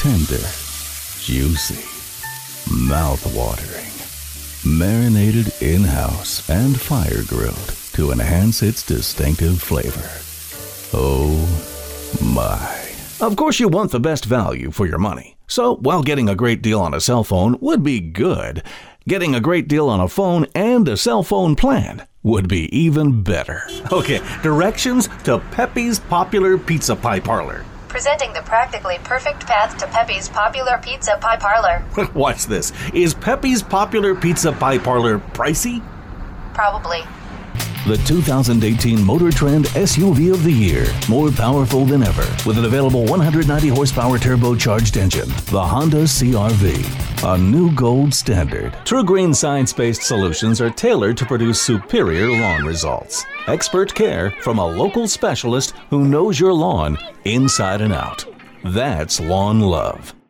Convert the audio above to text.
Tender, juicy, mouth-watering. Marinated in-house and fire-grilled to enhance its distinctive flavor. Oh my. Of course you want the best value for your money. So while getting a great deal on a cell phone would be good, getting a great deal on a phone and a cell phone plan would be even better. Okay, directions to Pepe's Popular Pizza Pie Parlor. Presenting the practically perfect path to Pepe's Popular Pizza Pie Parlor. Watch this. Is Pepe's Popular Pizza Pie Parlor pricey? Probably. The 2018 Motor Trend SUV of the Year. More powerful than ever. With an available 190 horsepower turbocharged engine. The Honda CR-V. A new gold standard. True Green science-based solutions are tailored to produce superior lawn results. Expert care from a local specialist who knows your lawn inside and out. That's lawn love.